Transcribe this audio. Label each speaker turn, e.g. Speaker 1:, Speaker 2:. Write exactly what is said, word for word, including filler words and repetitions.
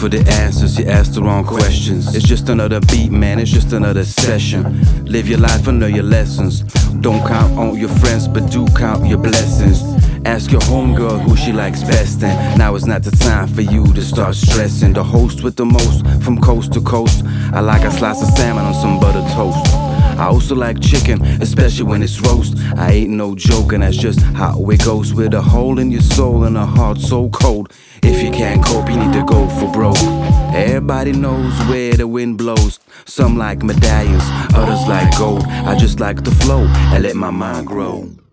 Speaker 1: for the answers, you asked the wrong questions. It's just another beat, man, it's just another session. Live your life and know your lessons. Don't count on your friends, but do count your blessings. Ask your homegirl who she likes best, and now is not the time for you to start stressing. The host with the most, from coast to coast. I like a slice of salmon on some buttered toast. I also like chicken, especially when it's roast. I ain't no joke, and that's just how it goes. With a hole in your soul and a heart so cold. If you can't cope, you need to go for broke. Everybody knows where the wind blows. Some like medallions, others like gold. I just like the flow and let my mind grow.